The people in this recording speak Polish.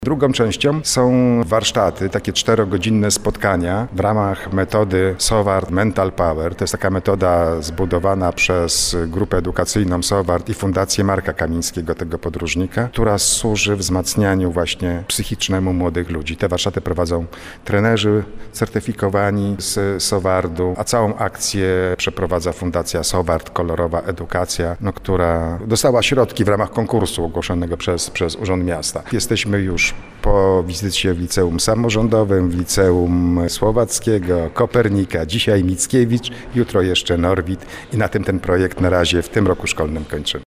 Drugą częścią są warsztaty, takie 4-godzinne spotkania w ramach metody SOWART Mental Power. To jest taka metoda zbudowana przez grupę edukacyjną SOWART i Fundację Marka Kamińskiego, tego podróżnika, która służy wzmacnianiu właśnie psychicznemu młodych ludzi. Te warsztaty prowadzą trenerzy certyfikowani z SOWART-u, a całą akcję przeprowadza Fundacja SOWART Kolorowa Edukacja, która dostała środki w ramach konkursu ogłoszonego przez Urząd Miasta. Jesteśmy już po wizycie w liceum samorządowym, w liceum Słowackiego, Kopernika, dzisiaj Mickiewicz, jutro jeszcze Norwid i na tym ten projekt na razie w tym roku szkolnym kończymy.